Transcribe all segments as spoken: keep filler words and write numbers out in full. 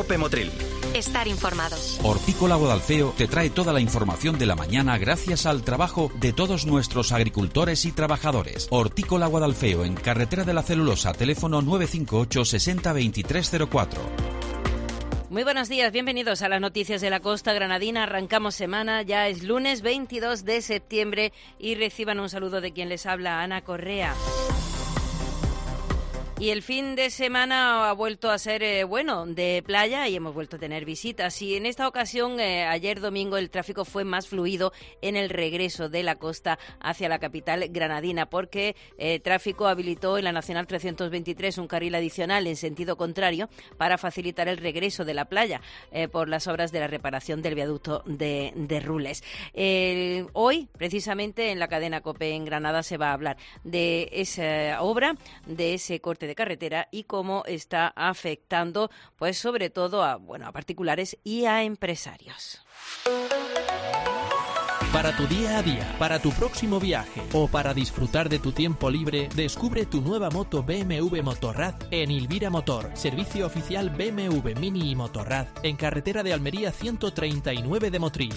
COPE Motril. Estar informados. Hortícola Guadalfeo te trae toda la información de la mañana gracias al trabajo de todos nuestros agricultores y trabajadores. Hortícola Guadalfeo, en Carretera de la Celulosa, teléfono nueve cinco ocho sesenta veintitrés cero cuatro. Muy buenos días, bienvenidos a las noticias de la costa granadina. Arrancamos semana, ya es lunes veintidós de septiembre y reciban un saludo de quien les habla, Ana Correa. Y el fin de semana ha vuelto a ser, eh, bueno, de playa y hemos vuelto a tener visitas. Y en esta ocasión, eh, ayer domingo, el tráfico fue más fluido en el regreso de la costa hacia la capital granadina, porque eh, tráfico habilitó en la Nacional trescientos veintitrés un carril adicional en sentido contrario para facilitar el regreso de la playa eh, por las obras de la reparación del viaducto de, de Rules. Eh, hoy, precisamente, en la cadena COPE en Granada se va a hablar de esa obra, de ese corte de carretera y cómo está afectando, pues sobre todo a, bueno, a particulares y a empresarios. Para tu día a día, para tu próximo viaje o para disfrutar de tu tiempo libre, descubre tu nueva moto B M W Motorrad en Ilvira Motor, servicio oficial B M W Mini y Motorrad, en carretera de Almería ciento treinta y nueve de Motril.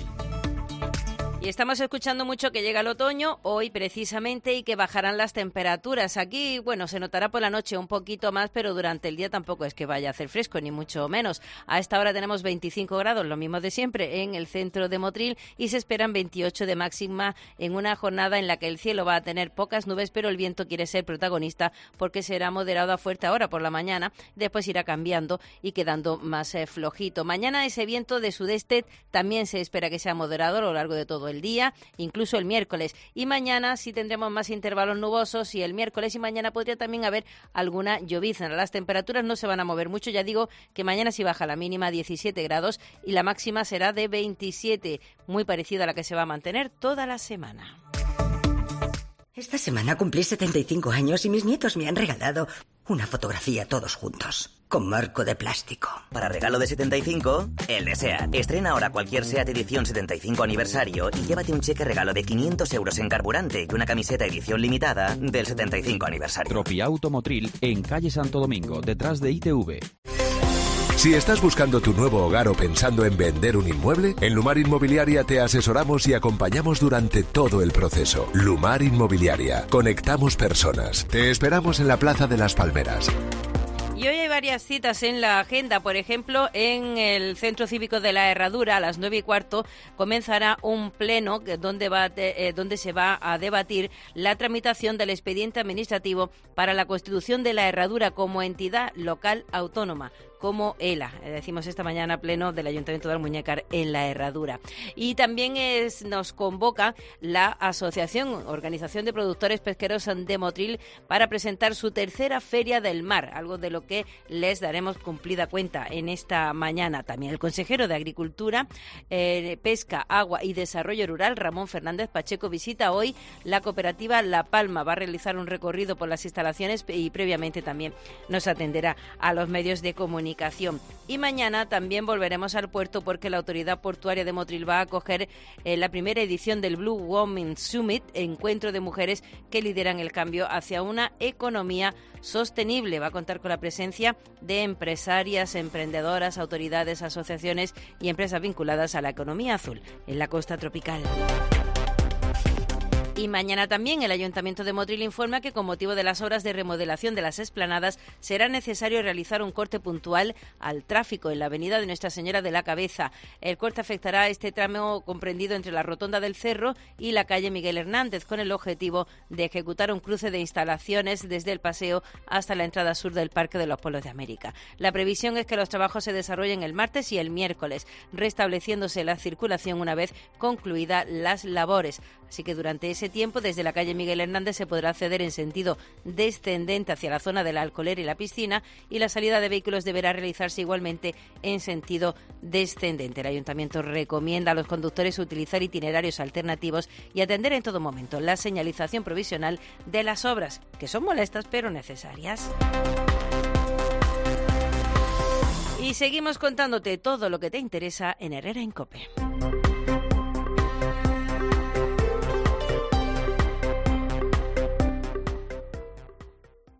Y estamos escuchando mucho que llega el otoño, hoy precisamente, y que bajarán las temperaturas. Aquí, bueno, se notará por la noche un poquito más, pero durante el día tampoco es que vaya a hacer fresco, ni mucho menos. A esta hora tenemos veinticinco grados, lo mismo de siempre, en el centro de Motril, y se esperan veintiocho de máxima en una jornada en la que el cielo va a tener pocas nubes, pero el viento quiere ser protagonista porque será moderado a fuerte ahora por la mañana, después irá cambiando y quedando más eh, flojito. Mañana ese viento de sudeste también se espera que sea moderado a lo largo de todo el día, incluso el miércoles, y mañana sí tendremos más intervalos nubosos, y el miércoles y mañana podría también haber alguna llovizna. Las temperaturas no se van a mover mucho, ya digo que mañana sí baja la mínima a diecisiete grados y la máxima será de veintisiete, muy parecida a la que se va a mantener toda la semana. Esta semana cumplí setenta y cinco años y mis nietos me han regalado una fotografía todos juntos, con marco de plástico. Para regalo de setenta y cinco, el de SEAT. Estrena ahora cualquier SEAT edición setenta y cinco aniversario y llévate un cheque regalo de quinientos euros en carburante y una camiseta edición limitada del setenta y cinco aniversario. Tropiauto Motril, en calle Santo Domingo, detrás de I T V. Si estás buscando tu nuevo hogar o pensando en vender un inmueble, en Lumar Inmobiliaria te asesoramos y acompañamos durante todo el proceso. Lumar Inmobiliaria. Conectamos personas. Te esperamos en la Plaza de las Palmeras. Y hoy hay varias citas en la agenda. Por ejemplo, en el Centro Cívico de la Herradura, a las nueve y cuarto, comenzará un pleno donde, va, eh, donde se va a debatir la tramitación del expediente administrativo para la constitución de la Herradura como entidad local autónoma, como ELA, decimos esta mañana, pleno del Ayuntamiento de Almuñécar en la Herradura. Y también es, nos convoca la Asociación, Organización de Productores Pesqueros de Motril, para presentar su tercera Feria del Mar, algo de lo que les daremos cumplida cuenta en esta mañana. También el consejero de Agricultura, eh, Pesca, Agua y Desarrollo Rural, Ramón Fernández Pacheco, visita hoy la cooperativa La Palma. Va a realizar un recorrido por las instalaciones y previamente también nos atenderá a los medios de comunicación. Y mañana también volveremos al puerto porque la Autoridad Portuaria de Motril va a acoger eh, la primera edición del Blue Women Summit, encuentro de mujeres que lideran el cambio hacia una economía sostenible. Va a contar con la presencia de empresarias, emprendedoras, autoridades, asociaciones y empresas vinculadas a la economía azul en la costa tropical. Y mañana también el Ayuntamiento de Motril informa que con motivo de las obras de remodelación de las explanadas será necesario realizar un corte puntual al tráfico en la avenida de Nuestra Señora de la Cabeza. El corte afectará este tramo comprendido entre la Rotonda del Cerro y la calle Miguel Hernández, con el objetivo de ejecutar un cruce de instalaciones desde el paseo hasta la entrada sur del Parque de los Pueblos de América. La previsión es que los trabajos se desarrollen el martes y el miércoles, restableciéndose la circulación una vez concluidas las labores. Así que durante ese tiempo, desde la calle Miguel Hernández se podrá acceder en sentido descendente hacia la zona de la Alcolera y la piscina, y la salida de vehículos deberá realizarse igualmente en sentido descendente. El Ayuntamiento recomienda a los conductores utilizar itinerarios alternativos y atender en todo momento la señalización provisional de las obras, que son molestas pero necesarias. Y seguimos contándote todo lo que te interesa en Herrera en COPE.